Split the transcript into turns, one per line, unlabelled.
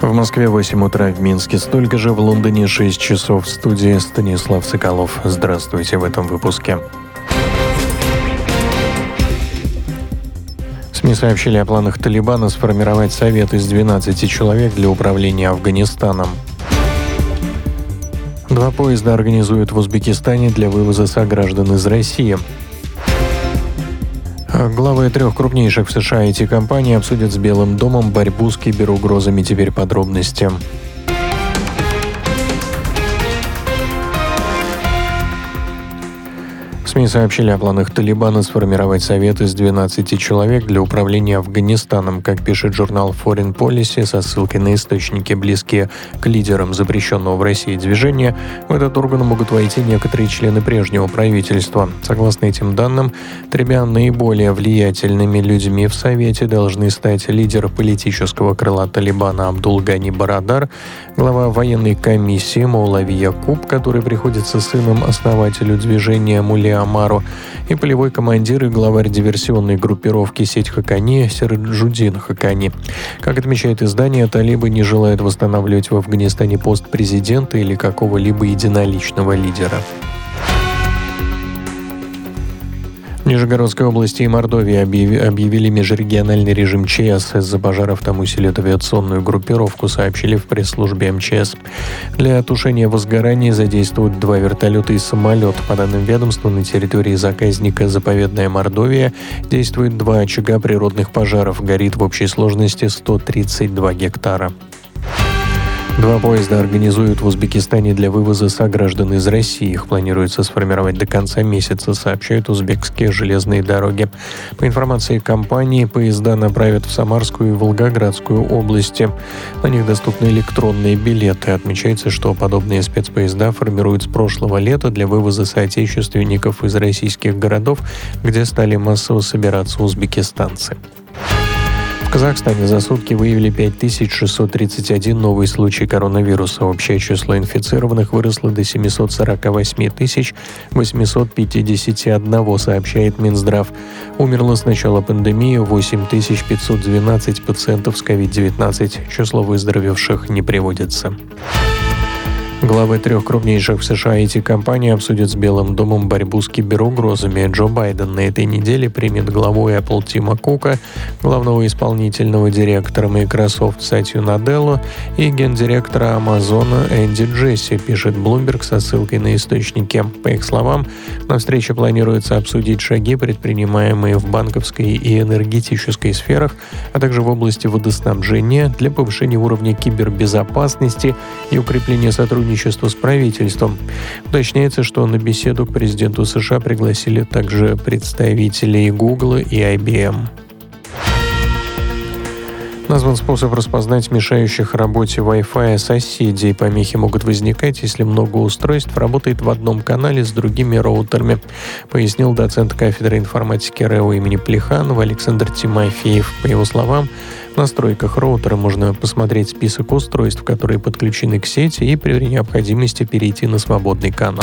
В Москве 8 утра, в Минске столько же, в Лондоне 6 часов. В студии Станислав Соколов. Здравствуйте в этом выпуске. СМИ сообщили о планах Талибана сформировать совет из 12 человек для управления Афганистаном. 2 поезда организуют в Узбекистане для вывоза сограждан из России. Главы 3 крупнейших в США IT-компаний обсудят с Белым домом борьбу с киберугрозами. Теперь подробности. СМИ сообщили о планах Талибана сформировать совет из 12 человек для управления Афганистаном. Как пишет журнал Foreign Policy со ссылкой на источники, близкие к лидерам запрещенного в России движения, в этот орган могут войти некоторые члены прежнего правительства. Согласно этим данным, 3 наиболее влиятельными людьми в Совете должны стать лидер политического крыла Талибана Абдул Гани Барадар, глава военной комиссии Маулави Якуб, который приходится сыном основателю движения Мулли Амару, и полевой командир и главарь диверсионной группировки «Сеть Хакани» Сираджудин Хакани. Как отмечает издание, талибы не желают восстанавливать в Афганистане пост президента или какого-либо единоличного лидера. В Нижегородской области и Мордовии объявили межрегиональный режим ЧС. Из-за пожаров там усилят авиационную группировку, сообщили в пресс-службе МЧС. Для тушения возгораний задействуют 2 вертолета и самолет. По данным ведомства, на территории заказника «Заповедная Мордовия» действует 2 очага природных пожаров. Горит в общей сложности 132 гектара. 2 поезда организуют в Узбекистане для вывоза сограждан из России. Их планируется сформировать до конца месяца, сообщают узбекские железные дороги. По информации компании, поезда направят в Самарскую и Волгоградскую области. На них доступны электронные билеты. Отмечается, что подобные спецпоезда формируют с прошлого лета для вывоза соотечественников из российских городов, где стали массово собираться узбекистанцы. В Казахстане за сутки выявили 5631 новый случай коронавируса. Общее число инфицированных выросло до 748 851, сообщает Минздрав. Умерло с начала пандемии 8512 пациентов с COVID-19. Число выздоровевших не приводится. Главы 3 крупнейших в США IT-компаний обсудят с Белым домом борьбу с киберугрозами. Джо Байден на этой неделе примет главу Apple Тима Кука, главного исполнительного директора Microsoft Сатью Наделлу и гендиректора Амазона Энди Джесси, пишет Bloomberg со ссылкой на источники. По их словам, на встрече планируется обсудить шаги, предпринимаемые в банковской и энергетической сферах, а также в области водоснабжения для повышения уровня кибербезопасности и укрепления сотрудничества с правительством. Уточняется, что на беседу к президенту США пригласили также представителей Google и IBM. Назван способ распознать мешающих работе Wi-Fi соседей. Помехи могут возникать, если много устройств работает в одном канале с другими роутерами, пояснил доцент кафедры информатики РЭО имени Плеханова Александр Тимофеев. По его словам, в настройках роутера можно посмотреть список устройств, которые подключены к сети, и при необходимости перейти на свободный канал.